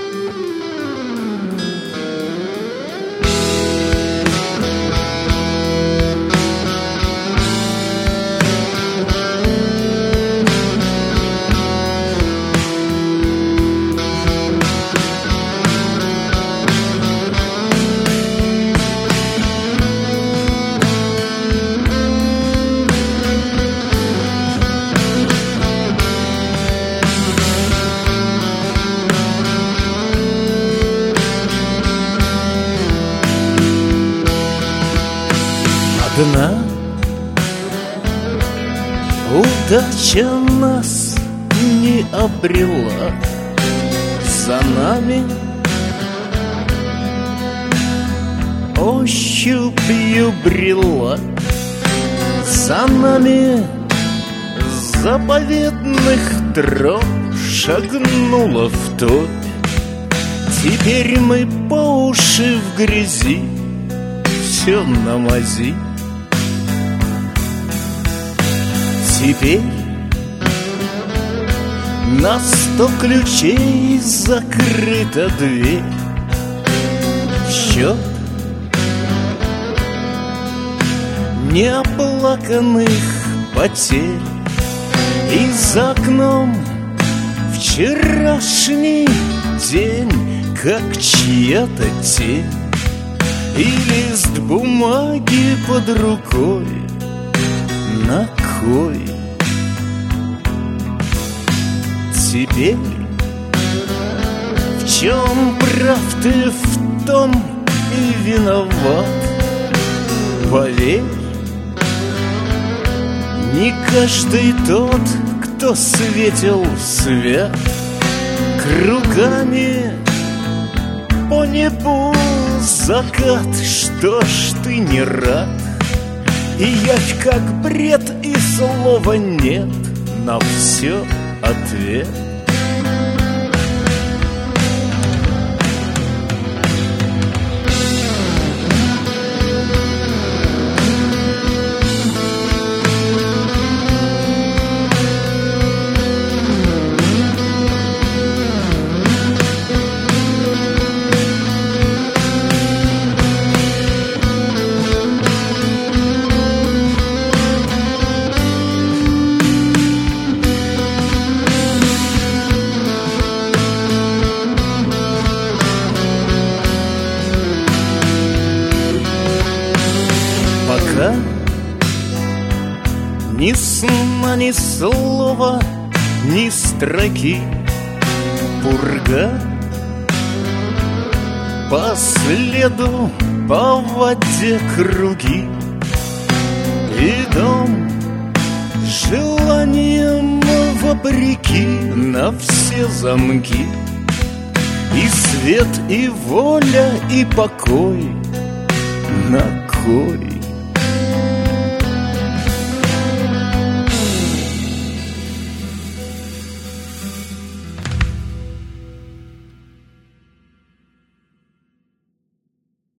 Одна удача нас не обрела, за нами ощупью брела, за нами заповедных троп шагнула в топь. Теперь мы по уши в грязи, все на мази. Теперь на 100 ключей закрыта дверь. Счет неоплаканных потерь. И за окном вчерашний день, как чья-то тень. И лист бумаги под рукой, на кой? Теперь в чем прав ты, в том и виноват. Поверь, не каждый тот, кто светил свят. Кругами по небу закат, что ж ты не рад? И явь как бред, и слова нет, на все ответ. Пока ни сна, ни слова, ни строки. Пурга по следу, по воде круги. И дом желанием вопреки на все замки. И свет, и воля, и покой, на кой?